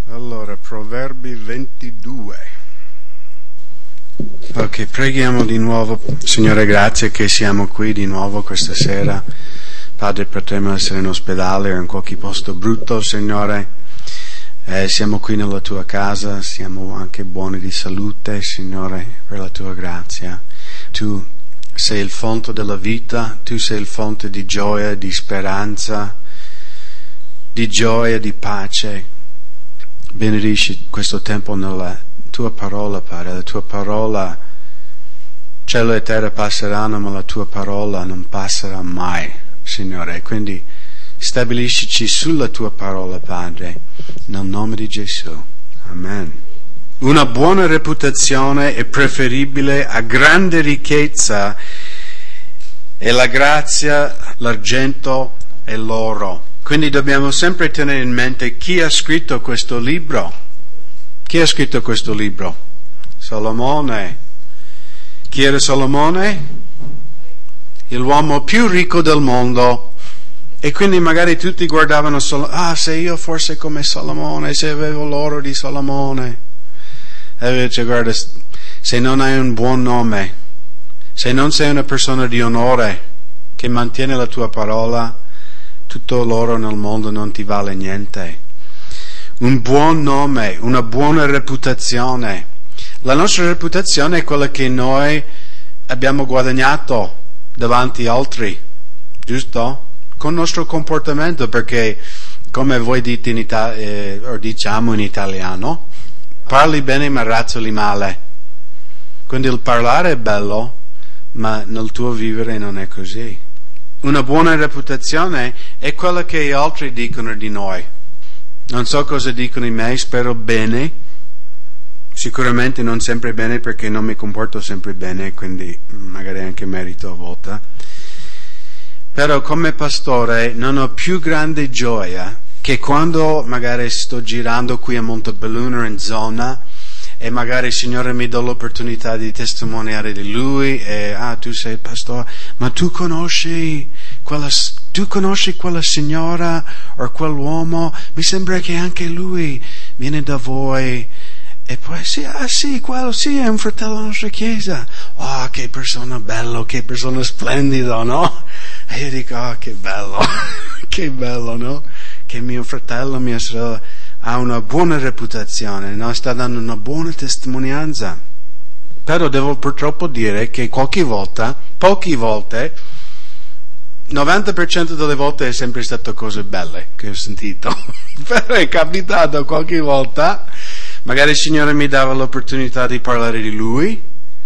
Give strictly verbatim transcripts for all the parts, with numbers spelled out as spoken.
Allora, Proverbi ventidue. Ok, preghiamo di nuovo. Signore, grazie che siamo qui di nuovo questa sera. Padre, potremmo essere in ospedale o in qualche posto brutto, Signore. Eh, siamo qui nella tua casa, siamo anche buoni di salute, Signore, per la tua grazia. Tu sei il fonte della vita, tu sei il fonte di gioia, di speranza, di gioia, di pace. Benedici questo tempo nella tua parola, Padre. La tua parola, cielo e terra passeranno, ma la tua parola non passerà mai, Signore. Quindi stabiliscici sulla tua parola, Padre, nel nome di Gesù. Amen. Una buona reputazione è preferibile a grande ricchezza e la grazia, l'argento e l'oro. Quindi dobbiamo sempre tenere in mente chi ha scritto questo libro. Chi ha scritto questo libro? Salomone. Chi era Salomone? L'uomo più ricco del mondo. E quindi magari tutti guardavano solo, ah, se io forse come Salomone, se avevo l'oro di Salomone. E invece guarda, se non hai un buon nome, se non sei una persona di onore che mantiene la tua parola, tutto l'oro nel mondo non ti vale niente. Un buon nome, una buona reputazione. La nostra reputazione è quella che noi abbiamo guadagnato davanti agli altri, giusto? Con il nostro comportamento, perché come voi dite in Ita- eh, o diciamo in italiano, parli bene ma razzoli male. Quindi il parlare è bello, ma nel tuo vivere non è così. Una buona reputazione è quella che gli altri dicono di noi. Non so cosa dicono di me, spero bene. Sicuramente non sempre bene, perché non mi comporto sempre bene, quindi magari anche merito a volte. Però come pastore non ho più grande gioia che quando magari sto girando qui a Montebelluno in zona e magari il Signore mi dà l'opportunità di testimoniare di Lui e ah, tu sei pastore, ma tu conosci quella, tu conosci quella signora o quell'uomo? Mi sembra che anche lui viene da voi. E poi sì, ah sì, quello sì, è un fratello della nostra chiesa. Oh, che persona bello, che persona splendido, no? E io dico, oh, che bello, che bello, no? Che mio fratello, mia sorella ha una buona reputazione, no? Sta dando una buona testimonianza. Però devo purtroppo dire che qualche volta, poche volte, novanta per cento delle volte è sempre stato cose belle che ho sentito. Però è capitato qualche volta, magari il Signore mi dava l'opportunità di parlare di Lui.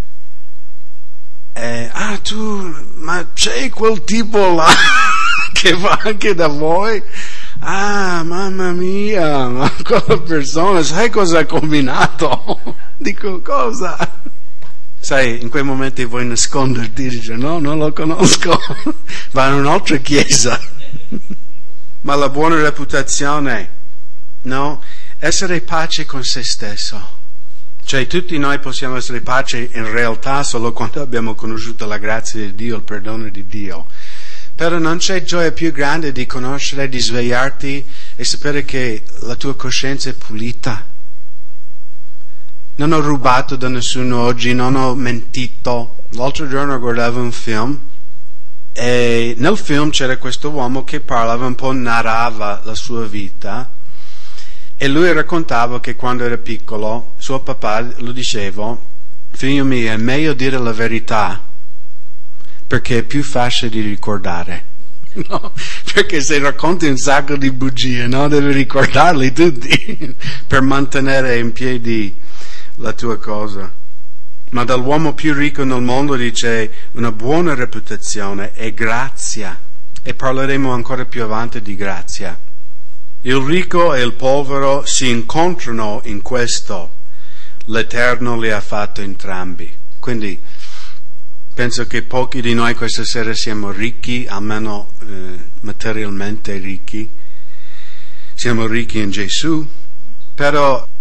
E, ah, tu, ma c'è quel tipo là che va anche da voi? Ah, mamma mia, ma quella persona, sai cosa ha combinato? Dico, cosa? Sai, in quei momenti vuoi nasconderti, dice, no, non lo conosco, va in un'altra chiesa. Ma la buona reputazione, no? Essere pace con se stesso. Cioè, tutti noi possiamo essere pace in realtà solo quando abbiamo conosciuto la grazia di Dio, il perdono di Dio. Però non c'è gioia più grande di conoscere, di svegliarti e sapere che la tua coscienza è pulita. Non ho rubato da nessuno oggi, non ho mentito. L'altro giorno guardavo un film e nel film c'era questo uomo che parlava un po', narrava la sua vita e lui raccontava che quando era piccolo suo papà lo diceva, figlio mio, è meglio dire la verità perché è più facile di ricordare. No, perché se racconti un sacco di bugie, no, devi ricordarli tutti per mantenere in piedi la tua cosa. Ma dall'uomo più ricco nel mondo dice una buona reputazione è grazia, e parleremo ancora più avanti di grazia. Il ricco e il povero si incontrano in questo, l'Eterno li ha fatto entrambi. Quindi penso che pochi di noi questa sera siamo ricchi, almeno eh, materialmente ricchi. Siamo ricchi in Gesù, però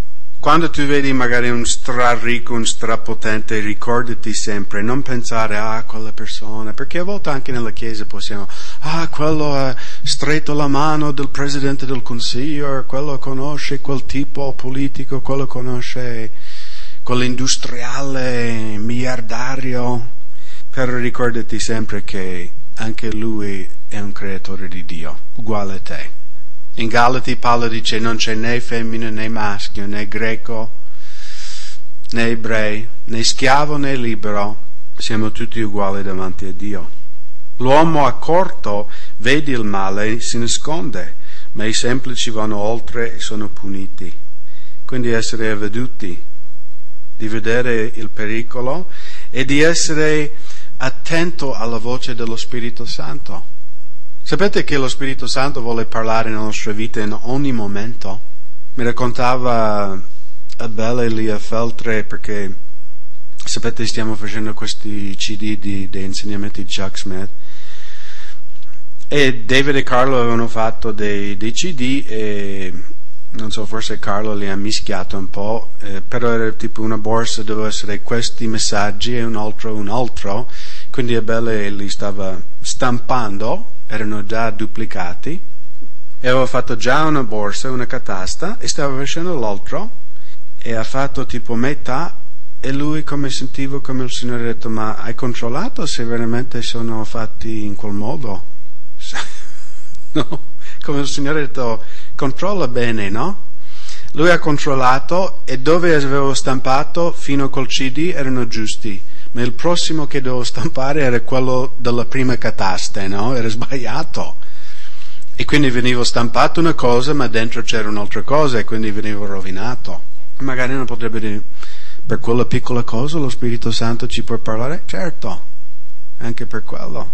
Quando tu vedi magari un straricco, un strapotente, ricordati sempre, non pensare, ah, quella persona, perché a volte anche nella Chiesa possiamo, ah, quello ha stretto la mano del Presidente del Consiglio, quello conosce quel tipo politico, quello conosce quell'industriale miliardario. Però ricordati sempre che anche lui è un creatore di Dio, uguale a te. In Galati Paolo dice non c'è né femmina né maschio, né greco né ebrei, né schiavo né libero, siamo tutti uguali davanti a Dio. L'uomo accorto vede il male e si nasconde, ma i semplici vanno oltre e sono puniti. Quindi essere avveduti, di vedere il pericolo e di essere attento alla voce dello Spirito Santo. Sapete che lo Spirito Santo vuole parlare nella nostra vita in ogni momento? Mi raccontava Abele Elia Feltre, perché sapete stiamo facendo questi C D di, di insegnamenti di Chuck Smith, e David e Carlo avevano fatto dei, dei C D e non so, forse Carlo li ha mischiato un po', eh, però era tipo una borsa, doveva essere questi messaggi e un altro, un altro, quindi Abele li stava stampando, erano già duplicati, e aveva fatto già una borsa, una catasta, e stava facendo l'altro, e ha fatto tipo metà, e lui, come sentivo, come il Signore ha detto, ma hai controllato se veramente sono fatti in quel modo? No, come il Signore ha detto, controlla bene, no? Lui ha controllato, e dove avevo stampato fino col C D erano giusti, ma il prossimo che dovevo stampare era quello della prima catasta, no? Era sbagliato, e quindi venivo stampato una cosa ma dentro c'era un'altra cosa, e quindi venivo rovinato. Magari non potrebbe dire, per quella piccola cosa lo Spirito Santo ci può parlare? Certo, anche per quello.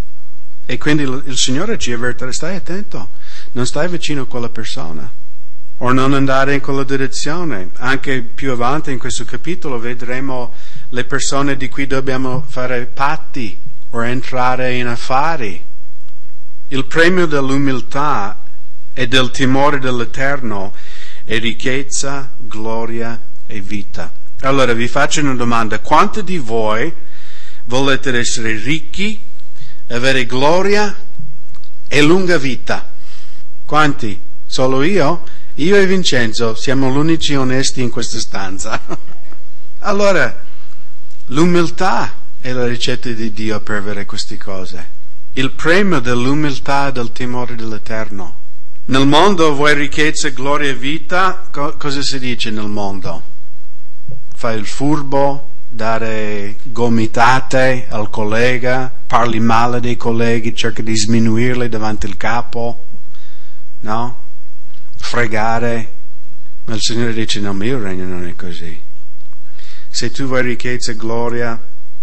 E quindi il Signore ci avverte, stai attento, non stai vicino a quella persona, o non andare in quella direzione. Anche più avanti in questo capitolo vedremo le persone di cui dobbiamo fare patti o entrare in affari. Il premio dell'umiltà e del timore dell'Eterno è ricchezza, gloria e vita. Allora vi faccio una domanda: quanti di voi volete essere ricchi, avere gloria e lunga vita? Quanti? Solo io? Io e Vincenzo siamo gli unici onesti in questa stanza. Allora, l'umiltà è la ricetta di Dio per avere queste cose. Il premio dell'umiltà e del timore dell'Eterno. Nel mondo vuoi ricchezza, gloria e vita? Co- cosa si dice nel mondo? Fai il furbo, dare gomitate al collega, parli male dei colleghi, cerchi di sminuirli davanti al capo, no? Fregare. Ma il Signore dice, no, mio regno non è così. Se tu vuoi ricchezza, gloria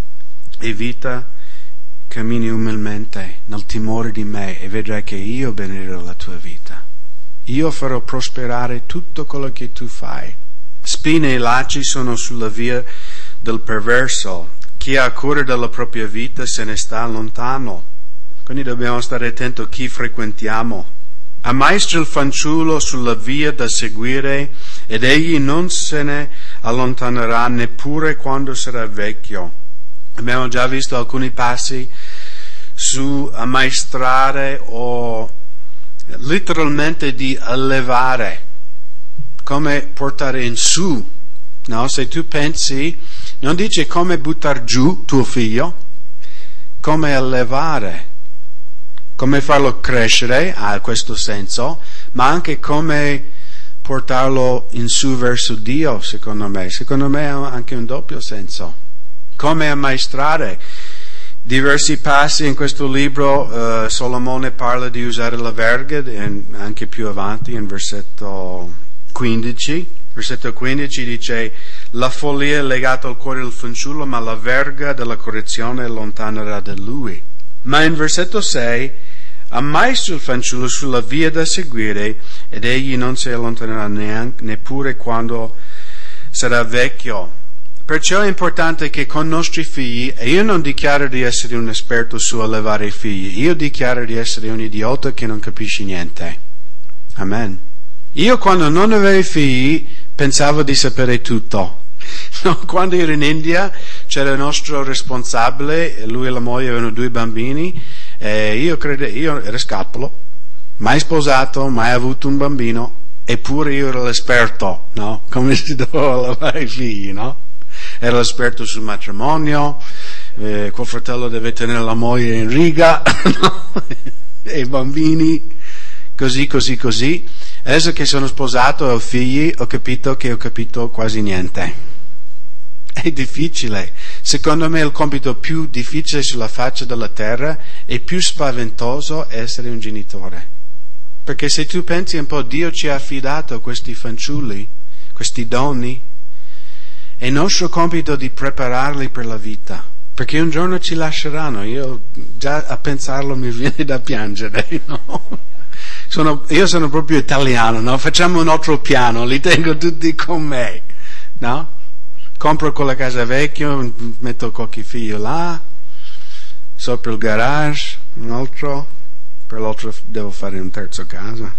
e vita, cammini umilmente nel timore di me e vedrai che io benedirò la tua vita. Io farò prosperare tutto quello che tu fai. Spine e lacci sono sulla via del perverso. Chi ha cura della propria vita se ne sta lontano. Quindi dobbiamo stare attenti a chi frequentiamo. Ammaestra il fanciullo sulla via da seguire ed egli non se ne allontanerà neppure quando sarà vecchio. Abbiamo già visto alcuni passi su ammaestrare o letteralmente di allevare, come portare in su, no? Se tu pensi, non dice come buttar giù tuo figlio, come allevare, come farlo crescere, ha questo senso, ma anche come portarlo in su verso Dio, secondo me. Secondo me ha anche un doppio senso. Come ammaestrare. Diversi passi in questo libro, uh, Solomone parla di usare la verga, e anche più avanti in versetto quindici. Versetto quindici dice, la follia è legata al cuore del fanciullo, ma la verga della correzione allontanerà da lui. Ma in versetto sei, ammaestra il fanciullo sulla via da seguire, ed egli non si allontanerà neanche, neppure quando sarà vecchio. Perciò è importante che con i nostri figli, e io non dichiaro di essere un esperto su allevare i figli, io dichiaro di essere un idiota che non capisce niente. Amen. Io quando non avevo figli pensavo di sapere tutto. No, quando ero in India c'era il nostro responsabile, lui e la moglie avevano due bambini, e io credo, io ero scapolo, mai sposato, mai avuto un bambino, eppure io ero l'esperto, no? Come si doveva lavare i figli, no? Ero l'esperto sul matrimonio, eh, quel fratello deve tenere la moglie in riga, no? E i bambini, così, così, così. Adesso che sono sposato e ho figli, ho capito che ho capito quasi niente. È difficile. Secondo me il compito più difficile sulla faccia della terra e più spaventoso è essere un genitore. Perché se tu pensi un po', Dio ci ha affidato questi fanciulli, questi doni, è il nostro compito di prepararli per la vita. Perché un giorno ci lasceranno. Io già a pensarlo mi viene da piangere, no? Sono, io sono proprio italiano, no? Facciamo un altro piano, li tengo tutti con me, no? Compro quella casa vecchia, metto qualche figlio là, sopra il garage, un altro, per l'altro devo fare un terzo casa.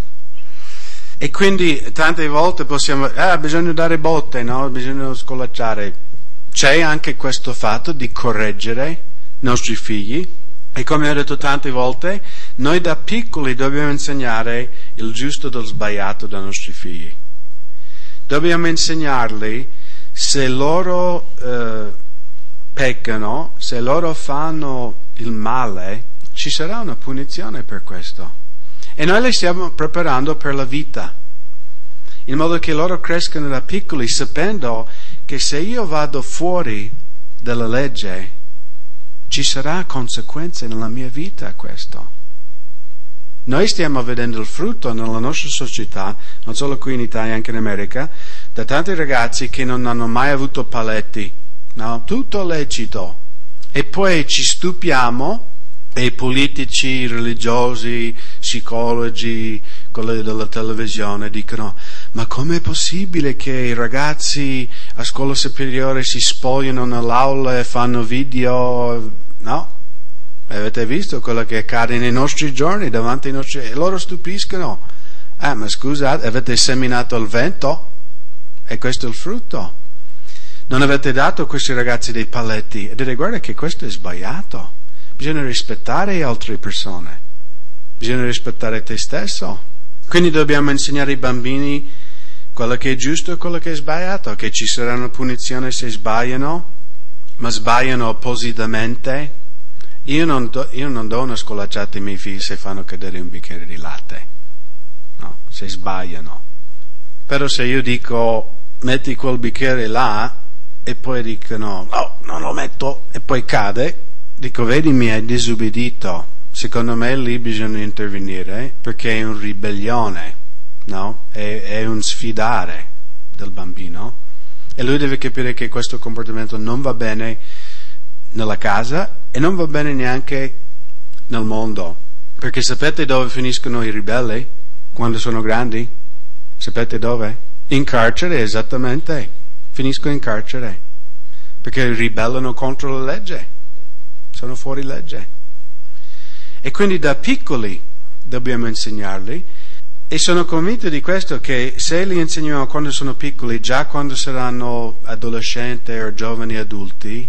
E quindi tante volte possiamo, ah, bisogna dare botte, no? Bisogna scolacciare. C'è anche questo fatto di correggere i nostri figli, e come ho detto tante volte, noi da piccoli dobbiamo insegnare il giusto dal sbagliato dai nostri figli. Dobbiamo insegnarli, se loro eh, peccano, se loro fanno il male, ci sarà una punizione per questo. E noi li stiamo preparando per la vita, in modo che loro crescano da piccoli sapendo che se io vado fuori dalla legge, ci sarà conseguenze nella mia vita a questo. Noi stiamo vedendo il frutto nella nostra società, non solo qui in Italia, anche in America, da tanti ragazzi che non hanno mai avuto paletti, no? Tutto lecito. E poi ci stupiamo, e i politici, i religiosi, psicologi, quelli della televisione dicono: ma com'è possibile che i ragazzi a scuola superiore si spogliano nell'aula e fanno video? No? Avete visto quello che accade nei nostri giorni davanti ai nostri... e loro stupiscono. Ah, ma scusate, avete seminato il vento? E questo è il frutto. Non avete dato a questi ragazzi dei paletti. E dite: guarda che questo è sbagliato. Bisogna rispettare altre persone. Bisogna rispettare te stesso. Quindi dobbiamo insegnare ai bambini quello che è giusto e quello che è sbagliato, che ci sarà una punizione se sbagliano, ma sbagliano appositamente. Io non do, io non do una scolacciata ai miei figli se fanno cadere un bicchiere di latte, no, se sbagliano. Però se io dico: metti quel bicchiere là, e poi dicono: no, non lo metto, e poi cade, dico: vedi, mi hai disobbedito. Secondo me lì bisogna intervenire, perché è un ribellione, no? È, è un sfidare del bambino, e lui deve capire che questo comportamento non va bene nella casa e non va bene neanche nel mondo. Perché sapete dove finiscono i ribelli quando sono grandi? Sapete dove? In carcere, esattamente. Finiscono in carcere perché ribellano contro la legge, sono fuori legge. E quindi da piccoli dobbiamo insegnarli, e sono convinto di questo, che se li insegniamo quando sono piccoli, già quando saranno adolescenti o giovani adulti,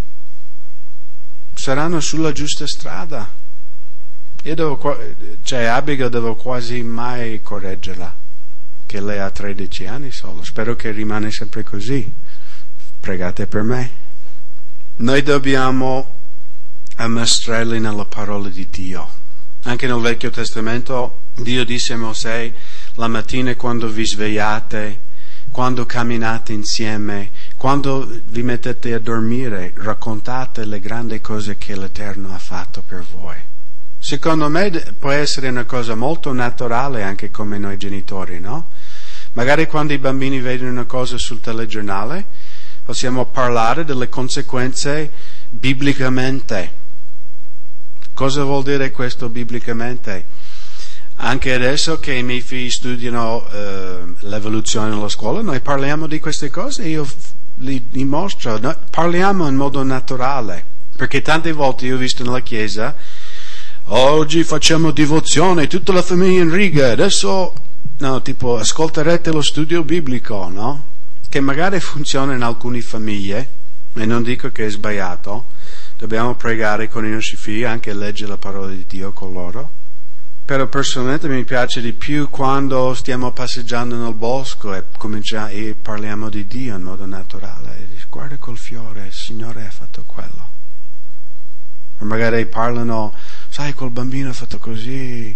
saranno sulla giusta strada. Io devo, cioè Abigail devo quasi mai correggerla, che lei ha tredici anni solo. Spero che rimane sempre così. Pregate per me. Noi dobbiamo ammaestrarli nella parola di Dio. Anche nel Vecchio Testamento Dio disse a Mosè: la mattina quando vi svegliate, quando camminate insieme, quando vi mettete a dormire, raccontate le grandi cose che l'Eterno ha fatto per voi. Secondo me può essere una cosa molto naturale anche come noi genitori, no? Magari quando i bambini vedono una cosa sul telegiornale, possiamo parlare delle conseguenze biblicamente. Cosa vuol dire questo biblicamente? Anche adesso che i miei figli studiano eh, l'evoluzione nella scuola, noi parliamo di queste cose, io li dimostro, no? Parliamo in modo naturale, perché tante volte io ho visto nella chiesa: oggi facciamo devozione, tutta la famiglia in riga, adesso, no, tipo, ascolterete lo studio biblico, no? che magari funziona in alcune famiglie, e non dico che è sbagliato, dobbiamo pregare con i nostri figli, anche leggere la parola di Dio con loro, però personalmente mi piace di più quando stiamo passeggiando nel bosco e, cominciamo, e parliamo di Dio in modo naturale, e dici, guarda quel fiore, il Signore ha fatto quello. O magari parlano, sai, quel bambino ha fatto così,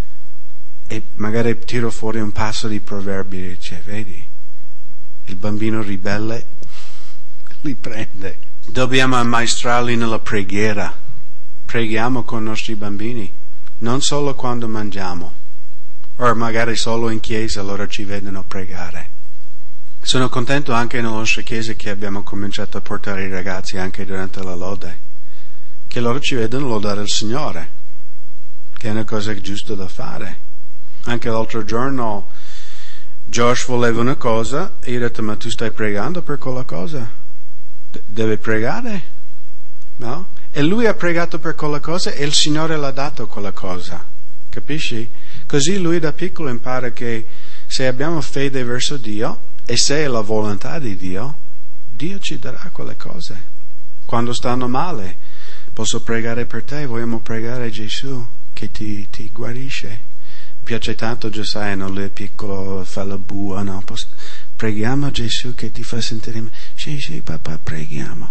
e magari tiro fuori un passo di proverbi e dice, vedi, il bambino ribelle li prende. Dobbiamo ammaestrarli nella preghiera. Preghiamo con i nostri bambini, non solo quando mangiamo, o magari solo in chiesa loro ci vedono pregare. Sono contento anche nella nostra chiesa che abbiamo cominciato a portare i ragazzi anche durante la lode, che loro ci vedono lodare il Signore, che è una cosa giusta da fare. Anche l'altro giorno Josh voleva una cosa e io ho detto, ma tu stai pregando per quella cosa? D- deve pregare? No? E lui ha pregato per quella cosa e il Signore l'ha dato quella cosa, capisci? Così lui da piccolo impara che se abbiamo fede verso Dio e se è la volontà di Dio, Dio ci darà quelle cose. Quando stanno male, posso pregare per te, vogliamo pregare a Gesù che ti, ti guarisce. Mi piace tanto Giuseppe, no? Lui è piccolo, fa la bua, no? Posso... Preghiamo a Gesù che ti fa sentire. Sì, sì, papà, preghiamo.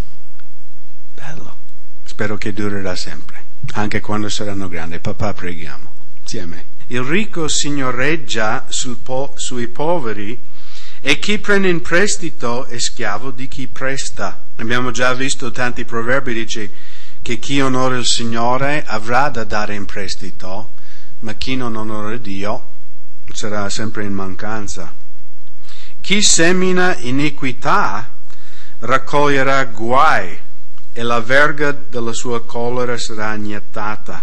Bello. Spero che durerà sempre, anche quando saranno grandi. Papà, preghiamo insieme. Il ricco signoreggia sul po- sui poveri e chi prende in prestito è schiavo di chi presta. Abbiamo già visto tanti proverbi, dice che chi onora il Signore avrà da dare in prestito, ma chi non onora Dio sarà sempre in mancanza. Chi semina iniquità raccoglierà guai e la verga della sua collera sarà annientata.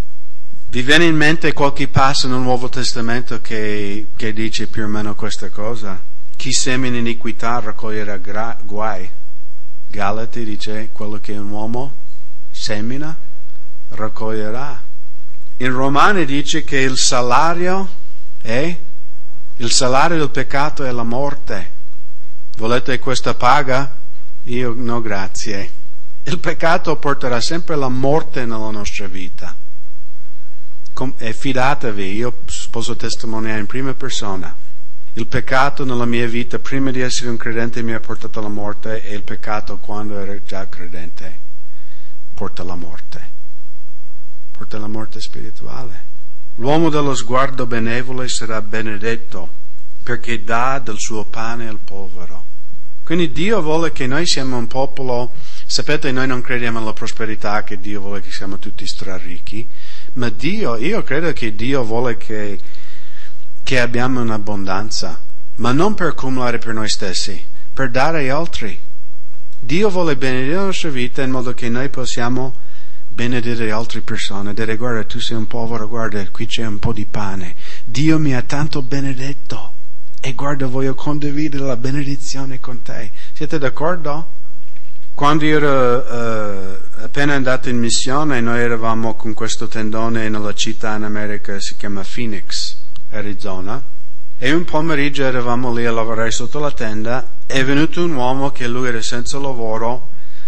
Vi viene in mente qualche passo nel Nuovo Testamento che, che dice più o meno questa cosa? Chi semina iniquità raccoglierà gra- guai. Galati dice quello che un uomo semina raccoglierà. In Romani dice che il salario è il salario del peccato è la morte. Volete questa paga? Io no, grazie. Il peccato porterà sempre la morte nella nostra vita. Com- e fidatevi, io posso testimoniare in prima persona. Il peccato nella mia vita, prima di essere un credente, mi ha portato alla morte, e il peccato quando ero già credente porta alla morte. Porta alla morte spirituale. L'uomo dello sguardo benevole sarà benedetto, perché dà del suo pane al povero. Quindi Dio vuole che noi siamo un popolo, sapete, noi non crediamo alla prosperità, che Dio vuole che siamo tutti straricchi, ma Dio, io credo che Dio vuole che, che abbiamo un'abbondanza, ma non per accumulare per noi stessi, per dare agli altri. Dio vuole benedire la nostra vita in modo che noi possiamo benedire altre persone, dire guarda tu sei un povero, guarda qui c'è un po' di pane, Dio mi ha tanto benedetto e guarda voglio condividere la benedizione con te. Siete d'accordo? Quando io ero uh, appena andato in missione, noi eravamo con questo tendone nella città in America, si chiama Phoenix, Arizona, e un pomeriggio eravamo lì a lavorare sotto la tenda, è venuto un uomo che lui era senza lavoro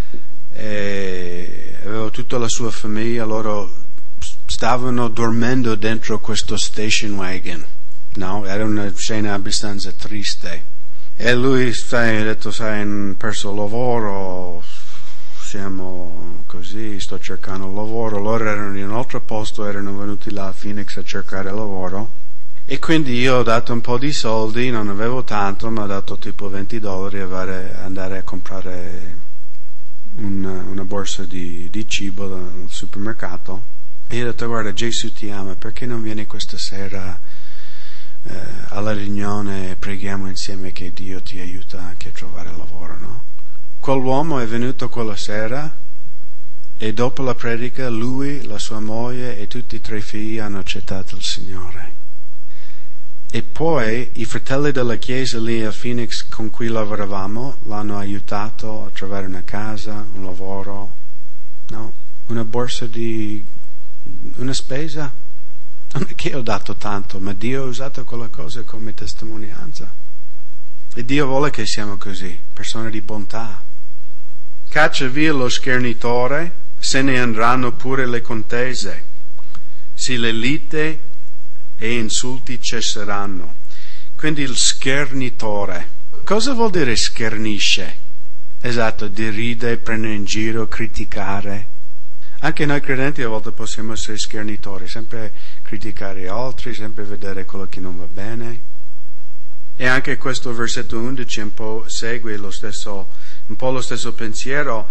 e aveva tutta la sua famiglia, loro stavano dormendo dentro questo station wagon, no? Era una scena abbastanza triste. E lui sai, ha detto, sai, ho perso il lavoro, siamo così, sto cercando lavoro. Loro erano in un altro posto, erano venuti là a Phoenix a cercare lavoro. E quindi io ho dato un po' di soldi, non avevo tanto, ma ho dato tipo venti dollari per andare a comprare una, una borsa di, di cibo dal supermercato. E io ho detto, guarda, Gesù ti ama, perché non vieni questa sera eh, alla riunione e preghiamo insieme che Dio ti aiuta anche a trovare lavoro, no? Quell'uomo è venuto quella sera e dopo la predica lui, la sua moglie e tutti e tre i figli hanno accettato il Signore. E poi i fratelli della chiesa lì a Phoenix con cui lavoravamo l'hanno aiutato a trovare una casa, un lavoro, no? Una borsa di... una spesa. Non è che ho dato tanto, ma Dio ha usato quella cosa come testimonianza. E Dio vuole che siamo così, persone di bontà. Caccia via lo schernitore, se ne andranno pure le contese. Sì, le liti e insulti cesseranno. Quindi il schernitore. Cosa vuol dire schernisce? Esatto, deride, prendere in giro, criticare. Anche noi credenti a volte possiamo essere schernitori, sempre criticare gli altri, sempre vedere quello che non va bene. E anche questo versetto undici un po' segue lo stesso, un po' lo stesso pensiero.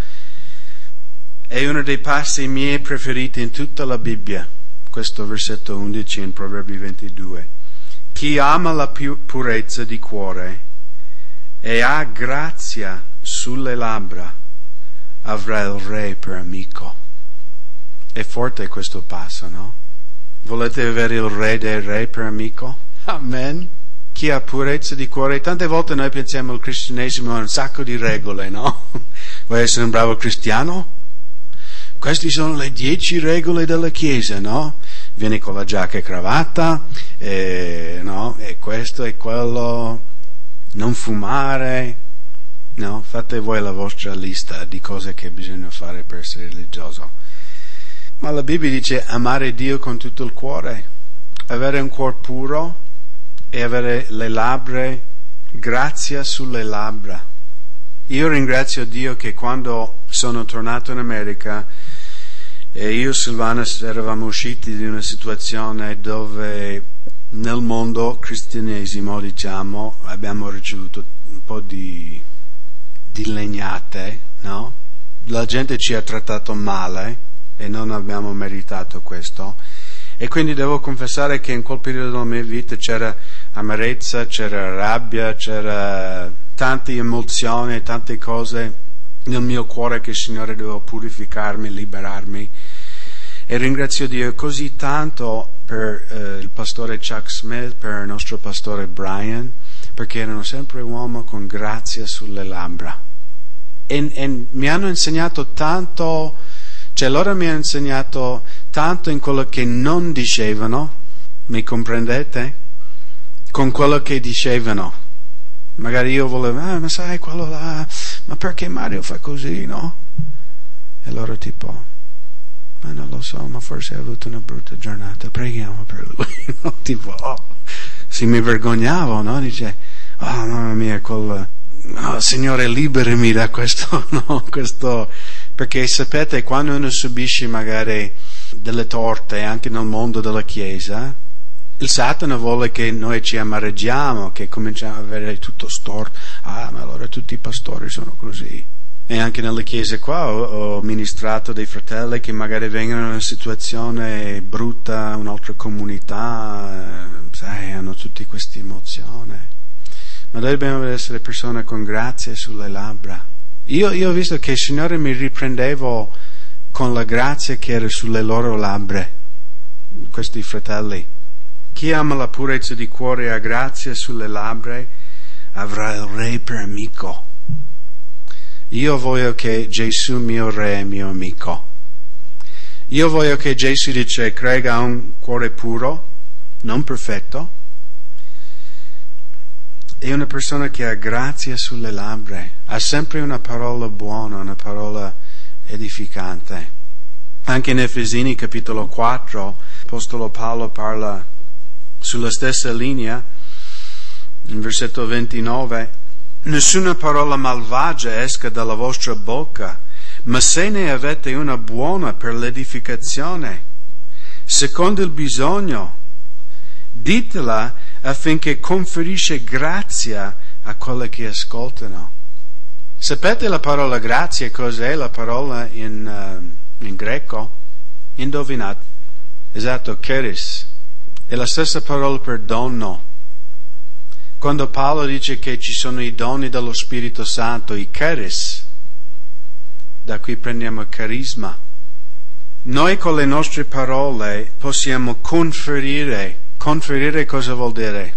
È uno dei passi miei preferiti in tutta la Bibbia, questo versetto undici in Proverbi ventidue. Chi ama la purezza di cuore e ha grazia sulle labbra avrà il re per amico. È forte questo passo, no? Volete avere il re dei re per amico? Amen. Chi ha purezza di cuore. Tante volte noi pensiamo al cristianesimo è un sacco di regole, no? Vuoi essere un bravo cristiano? Queste sono le dieci regole della Chiesa, no? Vieni con la giacca e cravatta, e, no? E questo e quello, non fumare, no? Fate voi la vostra lista di cose che bisogna fare per essere religioso. Ma la Bibbia dice amare Dio con tutto il cuore, avere un cuore puro e avere le labbra, grazia sulle labbra. Io ringrazio Dio che quando sono tornato in America e io e Silvana eravamo usciti di una situazione dove nel mondo cristianesimo, diciamo, abbiamo ricevuto un po' di, di legnate, no? La gente ci ha trattato male e non abbiamo meritato questo. E quindi devo confessare che in quel periodo della mia vita c'era amarezza, c'era rabbia, c'era tante emozioni, tante cose nel mio cuore che il Signore doveva purificarmi, liberarmi. E ringrazio Dio così tanto per eh, il pastore Chuck Smith, per il nostro pastore Brian, perché erano sempre uomini con grazia sulle labbra. E, e mi hanno insegnato tanto, cioè loro mi hanno insegnato tanto in quello che non dicevano, mi comprendete? Con quello che dicevano. Magari io volevo, ah, ma sai quello là, ma perché Mario fa così, no? E loro tipo, ma non lo so, ma forse ha avuto una brutta giornata, preghiamo per lui. No? Tipo, oh, si mi vergognavo, no? Dice, oh mamma mia, quel, oh, Signore liberami da questo, no? Questo, perché sapete, quando uno subisce magari delle torte anche nel mondo della Chiesa, il Satana vuole che noi ci amareggiamo, che cominciamo a avere tutto storto. Ah, ma allora tutti i pastori sono così. E anche nelle chiese qua ho, ho ministrato dei fratelli che magari vengono in una situazione brutta, un'altra comunità, eh, sai, hanno tutte queste emozioni. Ma noi dobbiamo essere persone con grazia sulle labbra. Io, io ho visto che il Signore mi riprendevo con la grazia che era sulle loro labbra, questi fratelli. Chi ama la purezza di cuore e ha grazia sulle labbra avrà il re per amico. Io voglio che Gesù mio re è mio amico. Io voglio che Gesù dice crega un cuore puro, non perfetto, è una persona che ha grazia sulle labbra, ha sempre una parola buona, una parola edificante. Anche in Efesini capitolo quattro, l'Apostolo Paolo parla sulla stessa linea, in versetto ventinove, nessuna parola malvagia esca dalla vostra bocca, ma se ne avete una buona per l'edificazione, secondo il bisogno, ditela affinché conferisce grazia a quelli che ascoltano. Sapete la parola grazia cos'è la parola in, uh, in greco? Indovinate. Esatto, charis. È la stessa parola per dono. Quando Paolo dice che ci sono i doni dello Spirito Santo, i charis, da qui prendiamo carisma. Noi con le nostre parole possiamo conferire. Conferire cosa vuol dire?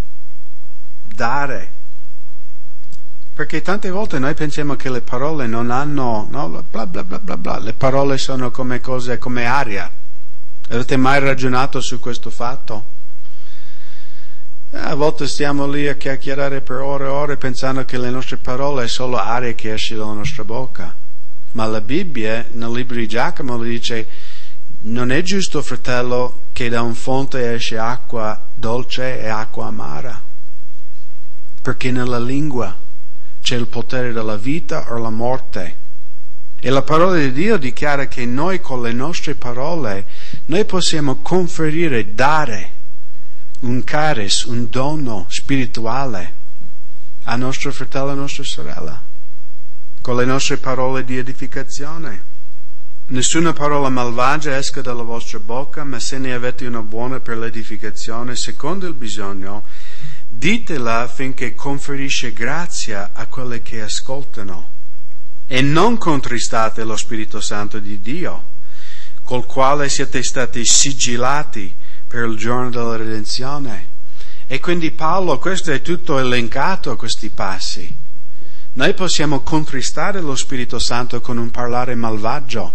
Dare. Perché tante volte noi pensiamo che le parole non hanno, no, bla bla bla bla bla. Le parole sono come cose, come aria. Avete mai ragionato su questo fatto? A volte stiamo lì a chiacchierare per ore e ore pensando che le nostre parole è solo aria che esce dalla nostra bocca. Ma la Bibbia, nel libro di Giacomo, dice: non è giusto, fratello, che da un fonte esce acqua dolce e acqua amara, perché nella lingua c'è il potere della vita o la morte. E la parola di Dio dichiara che noi con le nostre parole noi possiamo conferire, dare un charis, un dono spirituale a nostro fratello e a nostra sorella, con le nostre parole di edificazione. Nessuna parola malvagia esca dalla vostra bocca, ma se ne avete una buona per l'edificazione, secondo il bisogno, ditela finché conferisce grazia a quelle che ascoltano. E non contristate lo Spirito Santo di Dio, col quale siete stati sigillati per il giorno della redenzione. E quindi Paolo, questo è tutto elencato, questi passi. Noi possiamo contristare lo Spirito Santo con un parlare malvagio,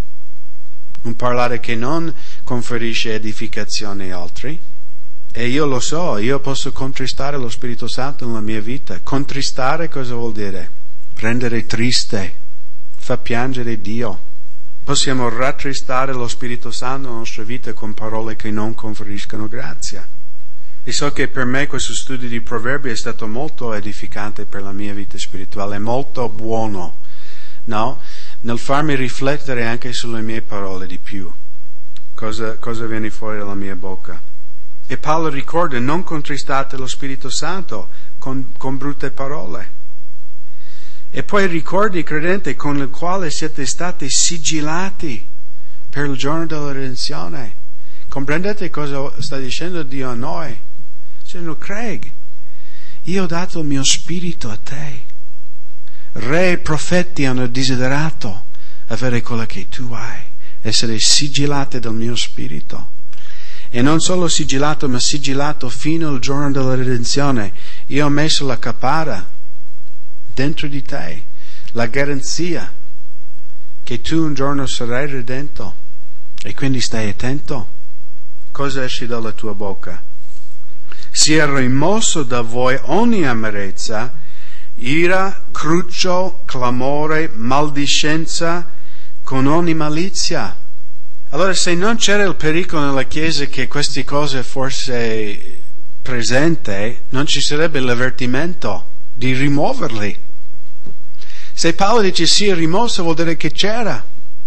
un parlare che non conferisce edificazione agli altri. E io lo so, io posso contristare lo Spirito Santo nella mia vita. Contristare cosa vuol dire? Rendere triste, fa piangere Dio. Possiamo rattristare lo Spirito Santo nella nostra vita con parole che non conferiscono grazia. E so che per me questo studio di Proverbi è stato molto edificante per la mia vita spirituale, molto buono, no? Nel farmi riflettere anche sulle mie parole di più. Cosa, cosa viene fuori dalla mia bocca. E Paolo ricorda: non contristate lo Spirito Santo con, con brutte parole. E poi ricordi, credente, con il quale siete stati sigillati per il giorno della redenzione. Comprendete cosa sta dicendo Dio a noi? Dicendo: Craig, io ho dato il mio spirito a te. Re e profeti hanno desiderato avere quello che tu hai, essere sigillati dal mio spirito. E non solo sigillato, ma sigillato fino al giorno della redenzione. Io ho messo la caparra dentro di te, la garanzia che tu un giorno sarai redento. E quindi stai attento. Cosa esce dalla tua bocca? Sia rimosso da voi ogni amarezza, ira, cruccio, clamore, maldicenza, con ogni malizia. Allora, se non c'era il pericolo nella Chiesa che queste cose fosse presente, non ci sarebbe l'avvertimento di rimuoverli. Se Paolo dice sia rimosso, vuol dire che c'era.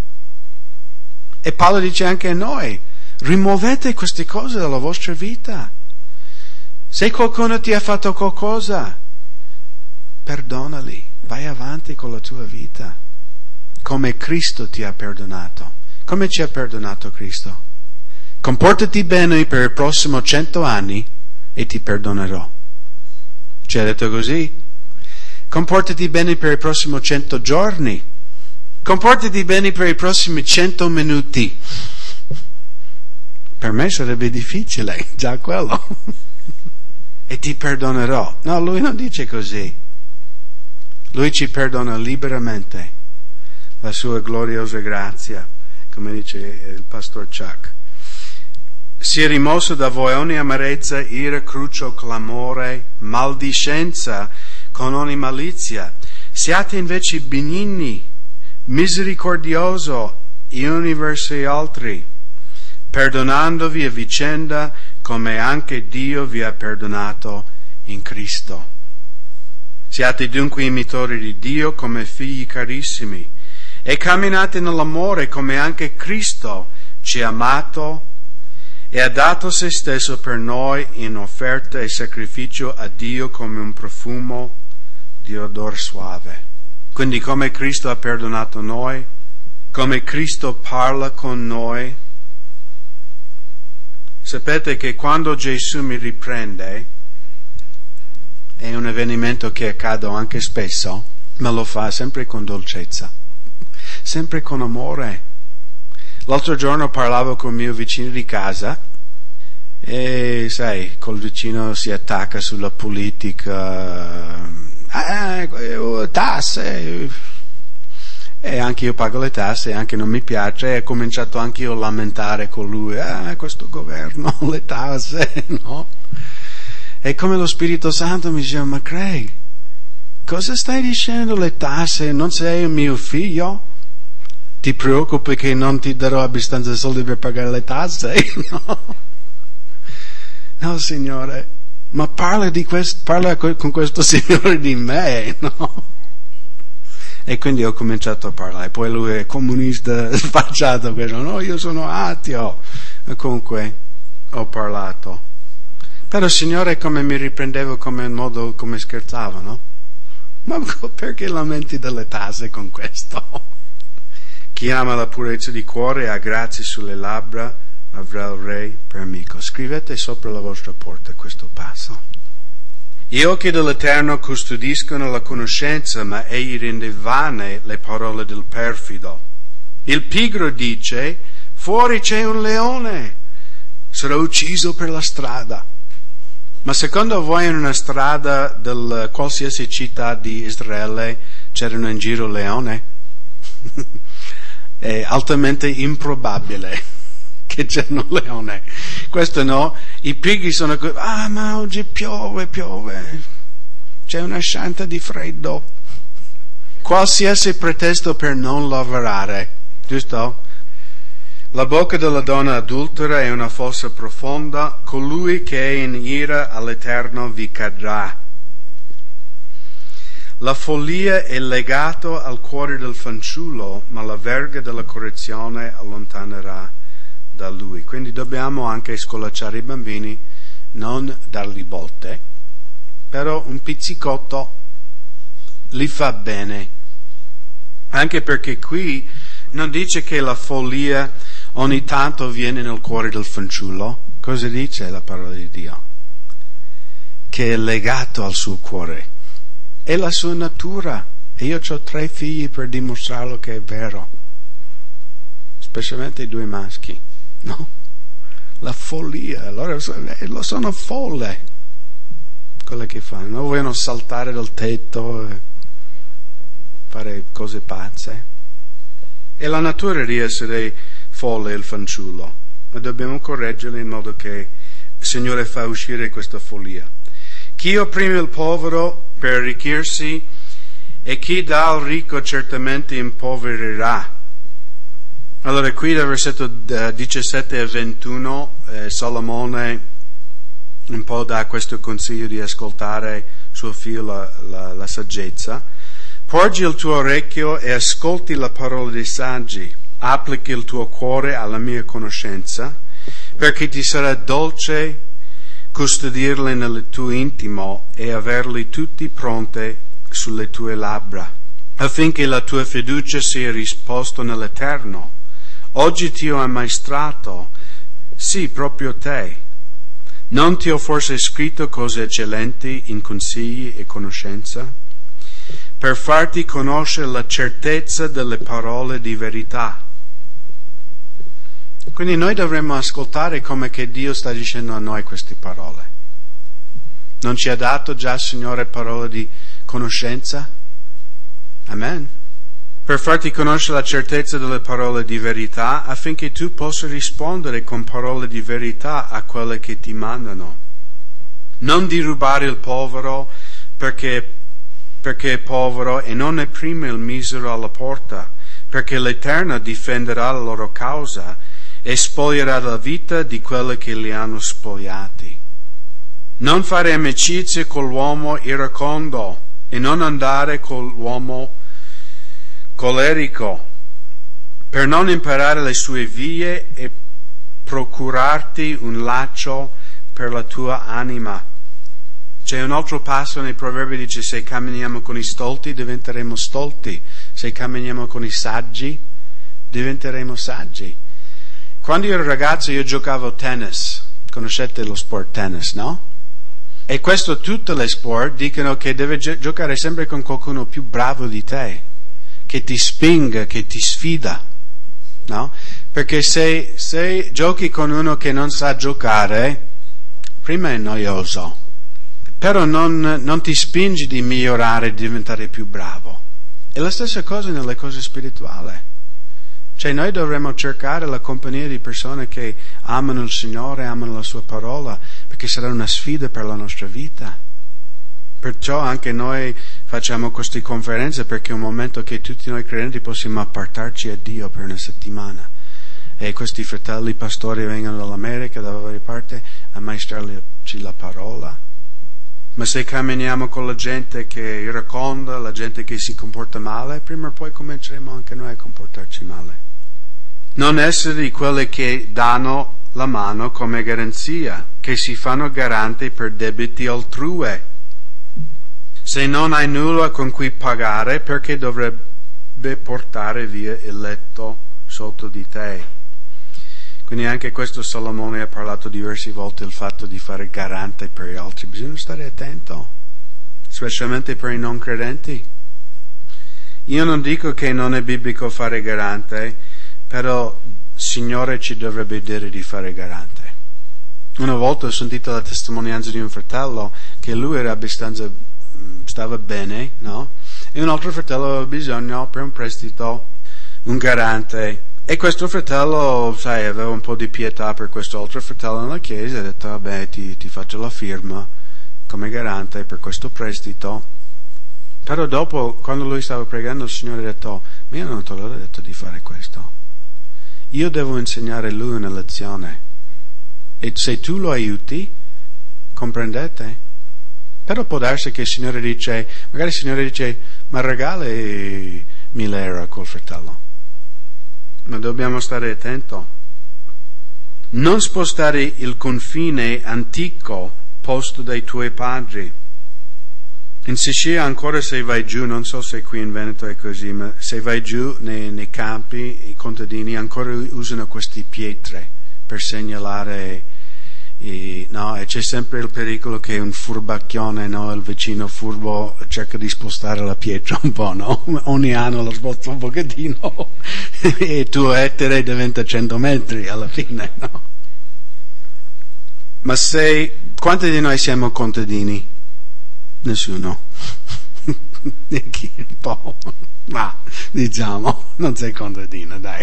E Paolo dice anche a noi: rimuovete queste cose dalla vostra vita. Se qualcuno ti ha fatto qualcosa, perdonali, vai avanti con la tua vita, come Cristo ti ha perdonato. Come ci ha perdonato Cristo? Comportati bene per il prossimo cento anni e ti perdonerò. Ci ha detto così? Comportati bene per i prossimi cento giorni. Comportati bene per i prossimi cento minuti. Per me sarebbe difficile, già quello. E ti perdonerò. No, lui non dice così. Lui ci perdona liberamente. La sua gloriosa grazia, come dice il pastor Chuck. Sia rimosso da voi ogni amarezza, ira, cruccio, clamore, maldicenza, con ogni malizia. Siate invece benigni, misericordioso gli uni verso gli altri, perdonandovi a vicenda come anche Dio vi ha perdonato in Cristo. Siate dunque imitori di Dio come figli carissimi e camminate nell'amore come anche Cristo ci ha amato e ha dato se stesso per noi in offerta e sacrificio a Dio come un profumo di odor suave. Quindi come Cristo ha perdonato noi, come Cristo parla con noi. Sapete che quando Gesù mi riprende, è un avvenimento che accade anche spesso, ma lo fa sempre con dolcezza, sempre con amore. L'altro giorno parlavo con il mio vicino di casa e sai, col vicino si attacca sulla politica, eh, tasse, e anche io pago le tasse, anche non mi piace, e ho cominciato anche io a lamentare con lui, ah, questo governo, le tasse, no? E come lo Spirito Santo mi diceva, ma Craig, cosa stai dicendo le tasse? Non sei un mio figlio? Ti preoccupi che non ti darò abbastanza soldi per pagare le tasse? No, no Signore, ma parla, di questo, parla con questo Signore di me, no? E quindi ho cominciato a parlare. Poi lui è comunista sfacciato, no, io sono ateo. E comunque ho parlato. Però il Signore come mi riprendevo come in modo come scherzava, no? Ma perché lamenti delle tasse con questo? Chi ama la purezza di cuore e ha grazie sulle labbra avrà il Re per amico. Scrivete sopra la vostra porta questo passo. Gli occhi dell'Eterno custodiscono la conoscenza, ma egli rende vane le parole del perfido. Il pigro dice, fuori c'è un leone, sarà ucciso per la strada. Ma secondo voi in una strada del qualsiasi città di Israele c'erano in giro leone? È altamente improbabile che c'erano leone. Questo no, i pigri sono così, ah ma oggi piove, piove, c'è una scianta di freddo. Qualsiasi pretesto per non lavorare, giusto? La bocca della donna adultera è una fossa profonda, colui che è in ira all'Eterno vi cadrà. La follia è legata al cuore del fanciullo, ma la verga della correzione allontanerà da lui. Quindi dobbiamo anche scolacciare i bambini, non dargli botte, però un pizzicotto li fa bene. Anche perché qui non dice che la follia ogni tanto viene nel cuore del fanciullo. Cosa dice la parola di Dio? Che è legato al suo cuore. È la sua natura. E io ho tre figli per dimostrarlo che è vero. Specialmente i due maschi. No? La follia. Loro sono folle. Quelle che fanno. Vogliono saltare dal tetto e fare cose pazze. È la natura di essere folle il fanciullo, ma dobbiamo correggerlo in modo che il Signore fa uscire questa follia. Chi opprime il povero per arricchirsi e chi dà al ricco certamente impoverirà. Allora qui dal versetto diciassette a ventuno eh, Salomone un po' dà questo consiglio di ascoltare suo figlio la, la, la saggezza. Porgi il tuo orecchio e ascolti la parola dei saggi. Applichi il tuo cuore alla mia conoscenza, perché ti sarà dolce custodirle nel tuo intimo e averli tutti pronte sulle tue labbra, affinché la tua fiducia sia risposta nell'Eterno. Oggi ti ho ammaestrato, sì, proprio te. Non ti ho forse scritto cose eccellenti in consigli e conoscenza? Per farti conoscere la certezza delle parole di verità. Quindi noi dovremmo ascoltare come che Dio sta dicendo a noi queste parole. Non ci ha dato già, Signore, parole di conoscenza? Amen. Per farti conoscere la certezza delle parole di verità, affinché tu possa rispondere con parole di verità a quelle che ti mandano. Non di rubare il povero perché, perché è povero e non opprime il misero alla porta, perché l'Eterno difenderà la loro causa e spoglierà la vita di quelle che li hanno spogliati. Non fare amicizia con l'uomo iracondo e non andare con l'uomo colerico, per non imparare le sue vie e procurarti un laccio per la tua anima. C'è un altro passo nei Proverbi che dice: se camminiamo con i stolti diventeremo stolti, se camminiamo con i saggi diventeremo saggi. Quando io ero ragazzo io giocavo tennis, conoscete lo sport tennis, no? E questo tutte le sport dicono che devi gi- giocare sempre con qualcuno più bravo di te, che ti spinga, che ti sfida, no? Perché se, se giochi con uno che non sa giocare, prima è noioso, però non, non ti spingi di migliorare, di diventare più bravo. È la stessa cosa nelle cose spirituali. Cioè noi dovremmo cercare la compagnia di persone che amano il Signore, amano la Sua parola, perché sarà una sfida per la nostra vita. Perciò anche noi facciamo queste conferenze, perché è un momento che tutti noi credenti possiamo appartarci a Dio per una settimana. E questi fratelli pastori vengono dall'America, da varie parti, a maestrarci la parola. Ma se camminiamo con la gente che iraconda, la gente che si comporta male, prima o poi cominceremo anche noi a comportarci male. Non essere di quelli che danno la mano come garanzia, che si fanno garanti per debiti altrui. Se non hai nulla con cui pagare, perché dovrebbe portare via il letto sotto di te? Quindi anche questo Salomone ha parlato diverse volte del fatto di fare garante per gli altri. Bisogna stare attento, specialmente per i non credenti. Io non dico che non è biblico fare garante, però il Signore ci dovrebbe dire di fare garante. Una volta ho sentito la testimonianza di un fratello che lui era abbastanza, stava bene, no? E un altro fratello aveva bisogno per un prestito, un garante. E questo fratello, sai, aveva un po' di pietà per questo altro fratello nella chiesa e ha detto, vabbè, ti, ti faccio la firma come garante per questo prestito. Però dopo, quando lui stava pregando, il Signore ha detto, ma io non te l'ho detto di fare questo. Io devo insegnare a lui una lezione. E se tu lo aiuti, comprendete? Però può darsi che il Signore dice, magari il Signore dice, ma regali mille euro a quel fratello. Ma dobbiamo stare attenti. Non spostare il confine antico posto dai tuoi padri. In Sicilia ancora se vai giù, non so se qui in Veneto è così, ma se vai giù nei, nei campi, i contadini ancora usano queste pietre per segnalare, i, no, e c'è sempre il pericolo che un furbacchione, no, il vicino furbo cerca di spostare la pietra un po', no? Ogni anno lo sposta un pochettino e il tuo etere diventa cento metri alla fine, no? Ma se, quanti di noi siamo contadini? Nessuno. Un po', ma diciamo, non sei contadino, dai.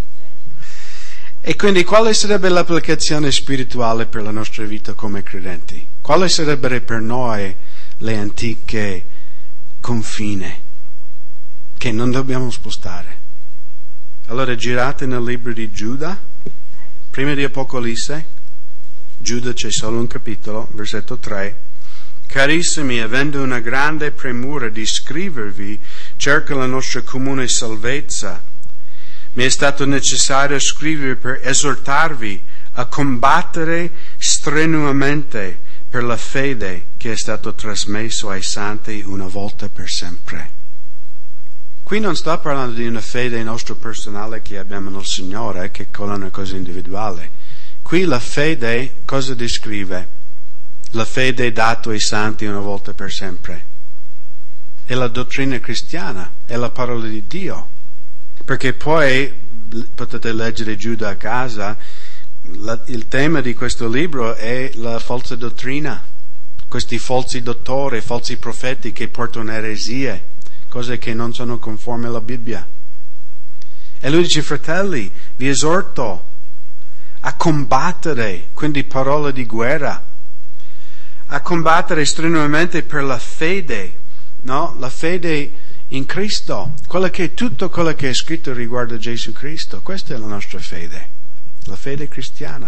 E quindi quale sarebbe l'applicazione spirituale per la nostra vita come credenti? Quale sarebbero per noi le antiche confine che non dobbiamo spostare? Allora girate nel libro di Giuda, prima di Apocalisse. Giuda c'è solo un capitolo, versetto tre. Carissimi, avendo una grande premura di scrivervi cerca la nostra comune salvezza, mi è stato necessario scrivere per esortarvi a combattere strenuamente per la fede che è stato trasmesso ai santi una volta per sempre. Qui non sta parlando di una fede nostra personale che abbiamo nel Signore, che è una cosa individuale. Qui la fede cosa descrive? La fede data ai santi una volta per sempre. È la dottrina cristiana, è la parola di Dio. Perché poi, potete leggere Giuda a casa, la, il tema di questo libro è la falsa dottrina. Questi falsi dottori, falsi profeti che portano eresie, cose che non sono conformi alla Bibbia. E lui dice, fratelli, vi esorto a combattere, quindi parola di guerra, a combattere strenuamente per la fede, no? La fede in Cristo, quella che è tutto quello che è scritto riguardo Gesù Cristo. Questa è la nostra fede, la fede cristiana,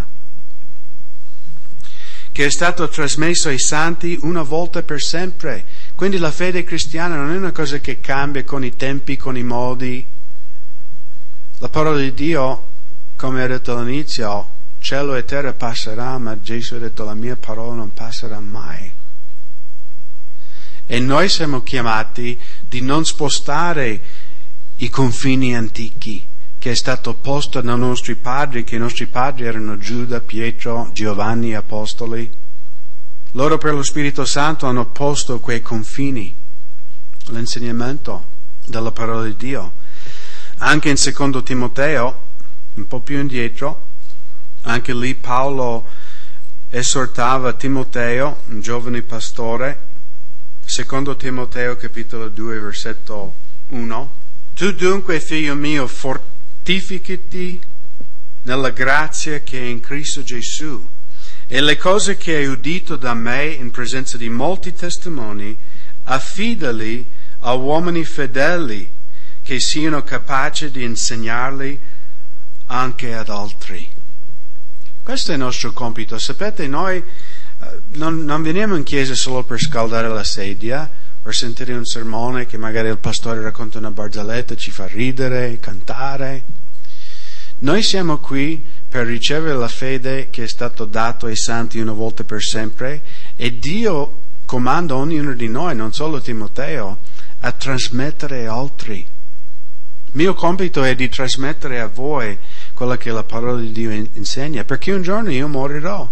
che è stato trasmesso ai santi una volta per sempre. Quindi la fede cristiana non è una cosa che cambia con i tempi, con i modi. La parola di Dio, come ho detto all'inizio, cielo e terra passerà, ma Gesù ha detto la mia parola non passerà mai. E noi siamo chiamati di non spostare i confini antichi che è stato posto dai nostri padri, che i nostri padri erano Giuda, Pietro, Giovanni, apostoli. Loro per lo Spirito Santo hanno posto quei confini, l'insegnamento della parola di Dio. Anche in secondo Timoteo, un po' più indietro, anche lì Paolo esortava Timoteo, un giovane pastore, secondo Timoteo capitolo due versetto uno. Tu dunque, figlio mio, for- Fortificati nella grazia che è in Cristo Gesù, e le cose che hai udito da me in presenza di molti testimoni, affidali a uomini fedeli che siano capaci di insegnarli anche ad altri. Questo è il nostro compito. Sapete, noi eh, non, non veniamo in chiesa solo per scaldare la sedia o sentire un sermone che magari il pastore racconta una barzelletta, ci fa ridere, cantare. Noi siamo qui per ricevere la fede che è stato dato ai santi una volta per sempre, e Dio comanda ognuno di noi, non solo Timoteo, a trasmettere altri. Il mio compito è di trasmettere a voi quella che la parola di Dio insegna, perché un giorno io morirò.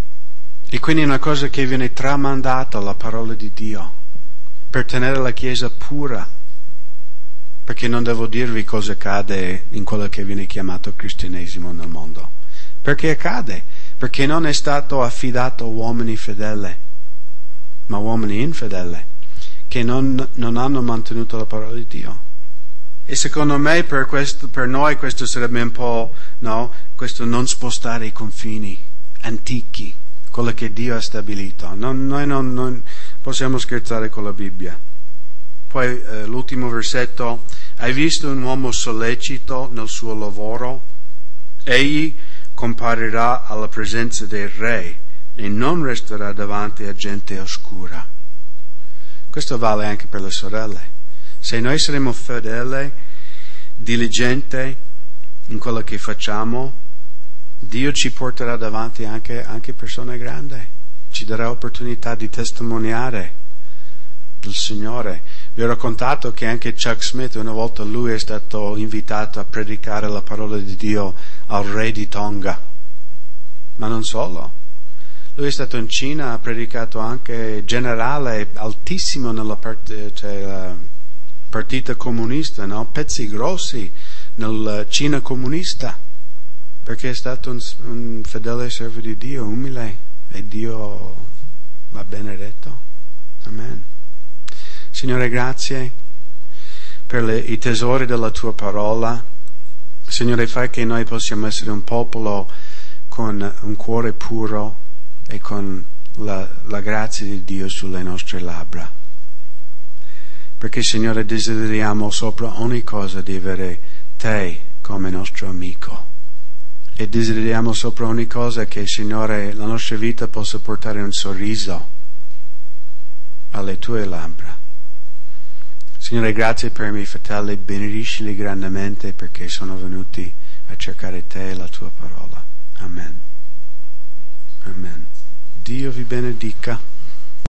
E quindi è una cosa che viene tramandata, la parola di Dio, per tenere la Chiesa pura, perché non devo dirvi cosa accade in quello che viene chiamato cristianesimo nel mondo. Perché accade? Perché non è stato affidato a uomini fedeli, ma uomini infedeli, che non, non hanno mantenuto la parola di Dio. E secondo me per, questo, per noi questo sarebbe un po', no, questo non spostare i confini antichi, quello che Dio ha stabilito. Non, noi non, non possiamo scherzare con la Bibbia. Poi eh, l'ultimo versetto: hai visto un uomo sollecito nel suo lavoro? Egli comparirà alla presenza del re e non resterà davanti a gente oscura. Questo vale anche per le sorelle. Se noi saremo fedeli, diligenti in quello che facciamo, Dio ci porterà davanti anche, anche persone grandi, ci darà opportunità di testimoniare del Signore. Vi ho raccontato che anche Chuck Smith, una volta lui è stato invitato a predicare la parola di Dio al re di Tonga, ma non solo. Lui è stato in Cina, ha predicato anche generale, altissimo nella parte, cioè, la partita comunista, no? Pezzi grossi nel Cina comunista, perché è stato un, un fedele servo di Dio, umile, e Dio l'ha benedetto. Amen. Signore, grazie per le, i tesori della tua parola. Signore, fai che noi possiamo essere un popolo con un cuore puro e con la, la grazia di Dio sulle nostre labbra. Perché, Signore, desideriamo sopra ogni cosa di avere Te come nostro amico. E desideriamo sopra ogni cosa che, Signore, la nostra vita possa portare un sorriso alle Tue labbra. Signore, grazie per i miei fratelli, benediscili grandemente perché sono venuti a cercare Te e la Tua parola. Amen. Amen. Dio vi benedica.